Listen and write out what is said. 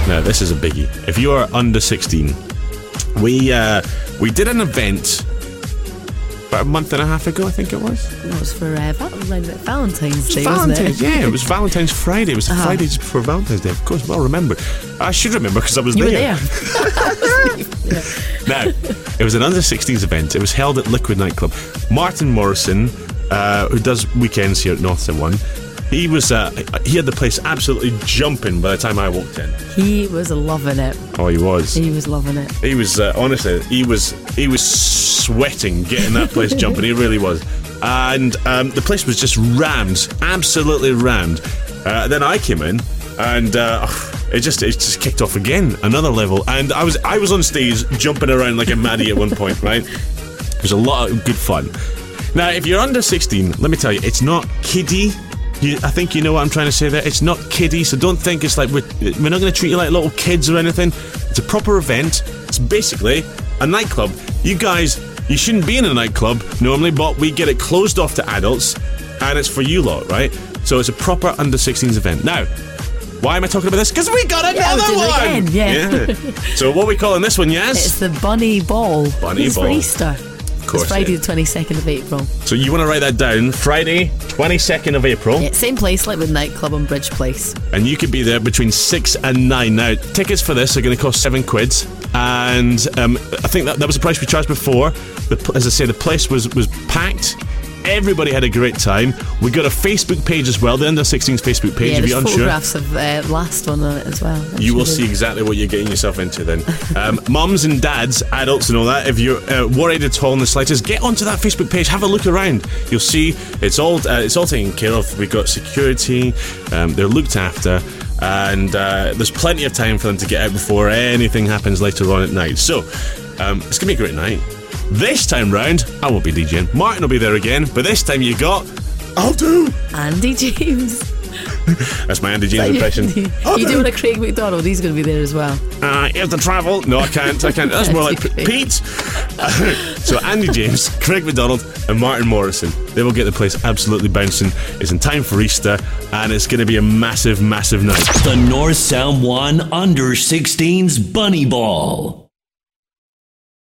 Now, this is a biggie. If you are under 16, we did an event about a month and a half ago, I think it was. It was for Valentine's Day, Valentine's, wasn't it? yeah, it was Valentine's Friday. It was the Friday just before Valentine's Day. Of course, well remembered. I should remember because I was there. You were there. Now, it was an under-16s event. It was held at Liquid Nightclub. Martin Morrison, who does weekends here at North One, he had the place absolutely jumping by the time I walked in. He was loving it. Oh, he was. He was loving it. He was honestly, he was sweating getting that place jumping. He really was. And the place was just rammed, absolutely rammed. Then I came in, and it just kicked off again, another level. And I was on stage jumping around like a maddie at one point, right? It was a lot of good fun. Now, if you're under 16, let me tell you, it's not kiddie. I think you know what I'm trying to say there. It's not kiddie, so don't think it's like we're not going to treat you like little kids or anything. It's a proper event. It's basically a nightclub. You guys, you shouldn't be in a nightclub normally, but we get it closed off to adults, and it's for you lot, right? So it's a proper under 16s event. Now, why am I talking about this? Because we got another one! Yeah. So what are we calling this one, Yaz? It's the Bunny Ball. Bunny Ball. It's for Easter. Of course. It's Friday the 22nd of April. So you want to write that down, Friday 22nd of April. Yeah, same place, Liquid Nightclub on Bridge Place. And you could be there between 6 and 9. Now, tickets for this are going to cost £7. And I think that was the price we charged before. As I say, the place was packed. Everybody had a great time. We got a Facebook page as well, the Under 16s Facebook page. Yeah, if you're there's unsure, photographs of last one on it as well. you will see exactly what you're getting yourself into then. Mums and dads, adults and all that, if you're worried at all in the slightest, get onto that Facebook page, have a look around. You'll see it's all taken care of. We've got security, they're looked after, and there's plenty of time for them to get out before anything happens later on at night. So it's going to be a great night. This time round, I won't be DJing. Martin will be there again, but this time I'll do Andy James. That's my Andy James impression. You doing a Craig McDonald? He's going to be there as well. You have to travel. No, I can't. That's more like Pete. So Andy James, Craig McDonald, and Martin Morrison. They will get the place absolutely bouncing. It's in time for Easter, and it's going to be a massive, massive night. The North Sound One Under 16s Bunny Ball.